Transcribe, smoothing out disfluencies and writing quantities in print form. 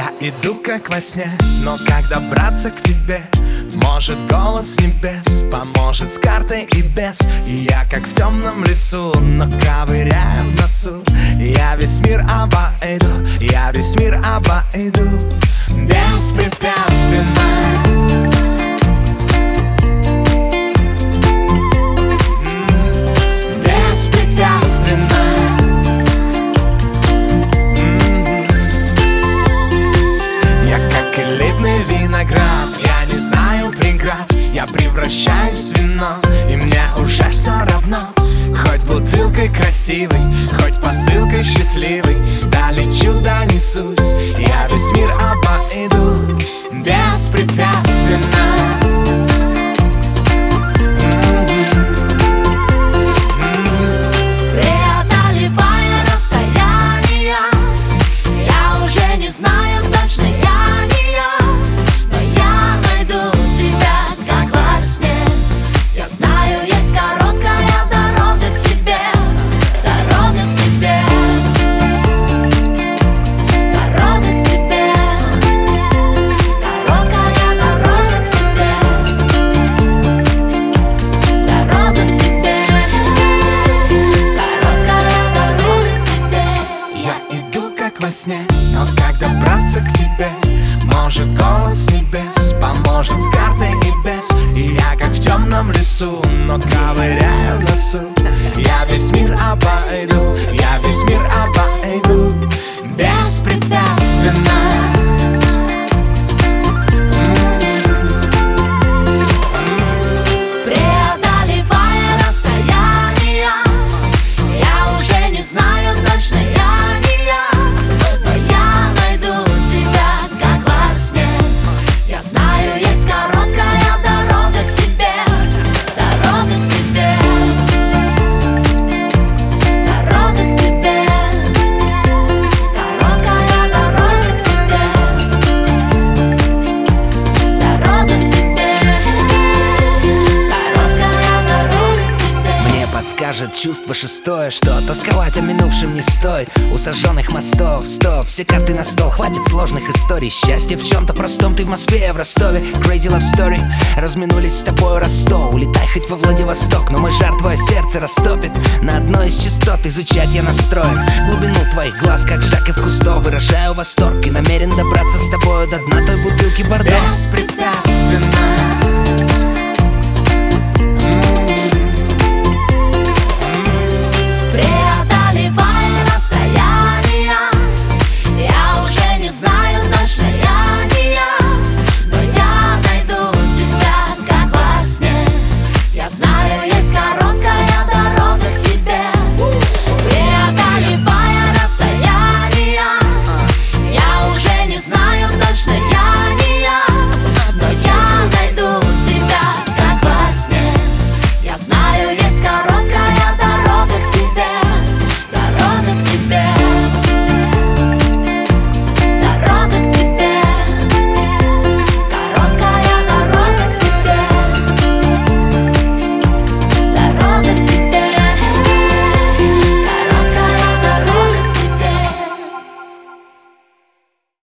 Я иду как во сне, но как добраться к тебе? Может, голос небес поможет с картой и без. И я как в темном лесу, но ковыряю в носу. Я весь мир обойду, я весь мир обойду беспрепятственно. Виноград, я не знаю преград. Я превращаюсь в вино, и мне уже все равно. Хоть бутылкой красивой, хоть посылкой счастливой, да лечу, да несусь, я весь мир обойду беспрепятственно. Преодолевая расстояния, я уже не знаю точно, я не я. Во сне, но как добраться к тебе? Может, голос небес поможет с картой и без. И я как в темном лесу, но ковыряю в носу. Я весь мир обойду, я весь мир обойду беспрепятственно. Преодолевая расстояния, я уже не знаю точно, я не я. Скажет чувство шестое, что тосковать о минувшем не стоит. У сожженных мостов, стоп, все карты на стол, хватит сложных историй. Счастье в чем-то простом, ты в Москве, я в Ростове. Crazy love story, разминулись с тобой раз 100. Улетай хоть во Владивосток, но мой жар твое сердце растопит. На одной из частот изучать я настроен. Глубину твоих глаз, как Жак и в Кусто, выражаю восторг и намерен добраться с тобою до дна той бутылки Бордо. Беспрепятственно.